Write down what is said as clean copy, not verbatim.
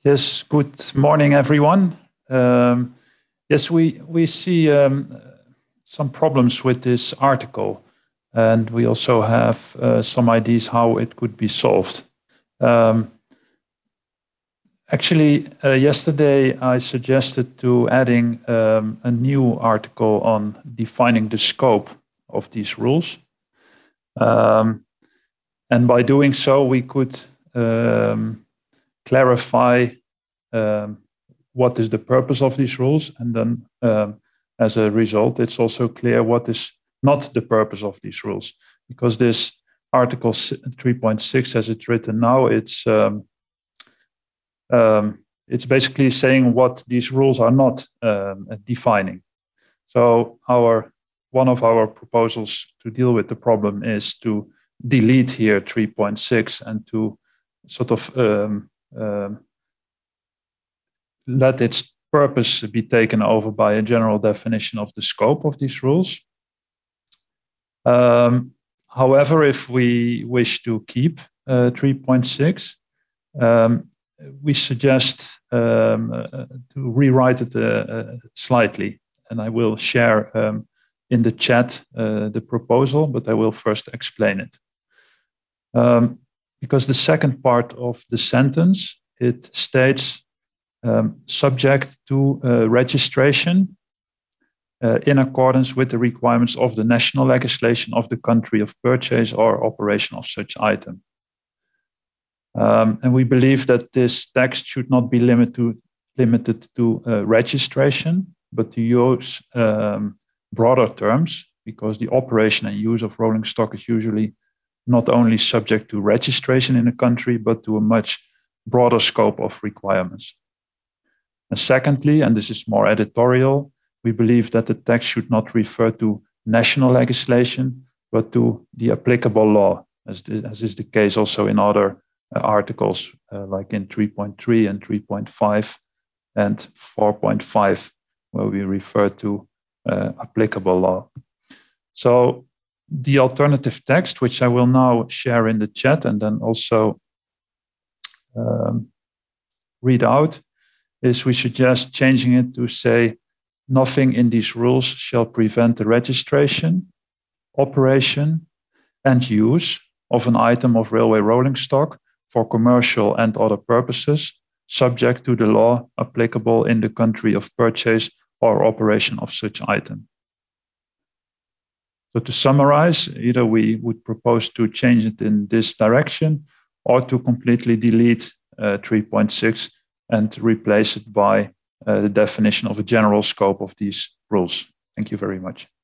Yes, good morning, everyone. Um, yes, we see some problems with this article, and we also have some ideas how it could be solved. Um, Yesterday I suggested to adding a new article on defining the scope of these rules, um, and by doing so, we could clarify um, what is the purpose of these rules, and then as a result, it's also clear what is not the purpose of these rules, because this Article 3.6, as it's written now, it's basically saying what these rules are not defining. So one of our proposals to deal with the problem is to delete here 3.6 and to sort of let its purpose be taken over by a general definition of the scope of these rules. However, if we wish to keep 3.6, we suggest to rewrite it slightly. And I will share in the chat the proposal, but I will first explain it. Because the second part of the sentence, it states subject to registration in accordance with the requirements of the national legislation of the country of purchase or operation of such item. And we believe that this text should not be limited to registration, but to use broader terms, because the operation and use of rolling stock is usually not only subject to registration in a country, but to a much broader scope of requirements. And secondly, and this is more editorial, we believe that the text should not refer to national legislation, but to the applicable law, as is the case also in other articles, like in 3.3 and 3.5 and 4.5, where we refer to applicable law. So the alternative text, which I will now share in the chat and then also read out, is we suggest changing it to say, nothing in these rules shall prevent the registration, operation, and use of an item of railway rolling stock for commercial and other purposes, subject to the law applicable in the country of purchase or operation of such item. So to summarize, either we would propose to change it in this direction or to completely delete 3.6 and replace it by the definition of a general scope of these rules. Thank you very much.